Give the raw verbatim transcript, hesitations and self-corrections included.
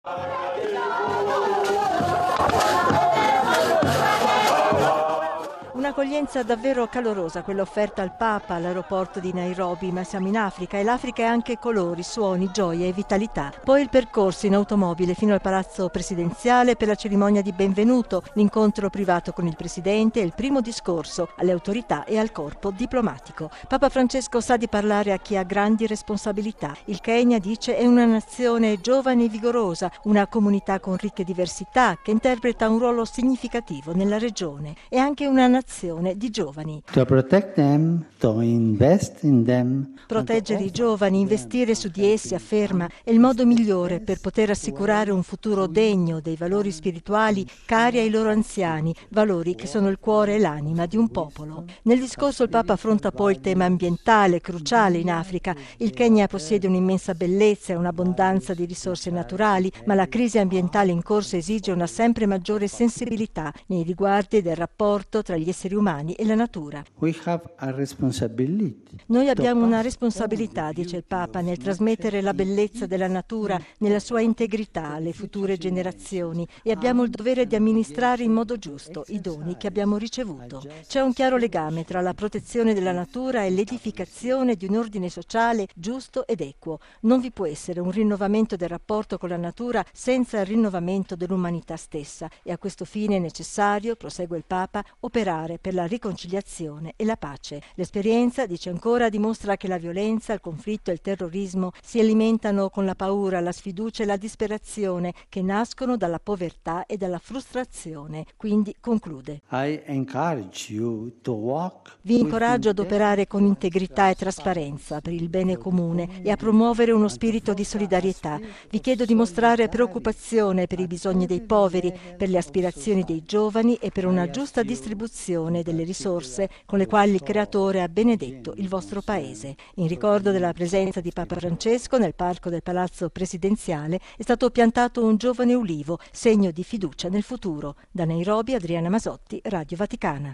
Un'accoglienza davvero calorosa, quella offerta al Papa all'aeroporto di Nairobi, ma siamo in Africa e l'Africa è anche colori, suoni, gioia e vitalità. Poi il percorso in automobile fino al palazzo presidenziale per la cerimonia di benvenuto, l'incontro privato con il presidente e il primo discorso alle autorità e al corpo diplomatico. Papa Francesco sa di parlare a chi ha grandi responsabilità. Il Kenya, dice, è una nazione giovane e vigorosa, una comunità con ricche diversità che interpreta un ruolo significativo nella regione. È anche una nazione di giovani. To protect them, to invest in them. Proteggere i giovani, investire su di essi, afferma, è il modo migliore per poter assicurare un futuro degno dei valori spirituali cari ai loro anziani, valori che sono il cuore e l'anima di un popolo. Nel discorso il Papa affronta poi il tema ambientale, cruciale in Africa. Il Kenya possiede un'immensa bellezza e un'abbondanza di risorse naturali, ma la crisi ambientale in corso esige una sempre maggiore sensibilità nei riguardi del rapporto tra gli esseri umani e la natura. We have a responsibility. Noi abbiamo una responsabilità, dice il Papa, nel trasmettere la bellezza della natura nella sua integrità alle future generazioni e abbiamo il dovere di amministrare in modo giusto i doni che abbiamo ricevuto. C'è un chiaro legame tra la protezione della natura e l'edificazione di un ordine sociale giusto ed equo. Non vi può essere un rinnovamento del rapporto con la natura senza il rinnovamento dell'umanità stessa e a questo fine è necessario, prosegue il Papa, operare per la riconciliazione e la pace. L'esperienza, dice ancora, dimostra che la violenza, il conflitto e il terrorismo si alimentano con la paura, la sfiducia e la disperazione che nascono dalla povertà e dalla frustrazione. Quindi conclude: I encourage you to walk Vi incoraggio ad operare con integrità e trasparenza per il bene comune e a promuovere uno spirito di solidarietà. Vi chiedo di mostrare preoccupazione per i bisogni dei poveri, per le aspirazioni dei giovani e per una giusta distribuzione delle risorse con le quali il Creatore ha benedetto il vostro Paese. In ricordo della presenza di Papa Francesco nel parco del Palazzo Presidenziale è stato piantato un giovane ulivo, segno di fiducia nel futuro. Da Nairobi, Adriana Masotti, Radio Vaticana.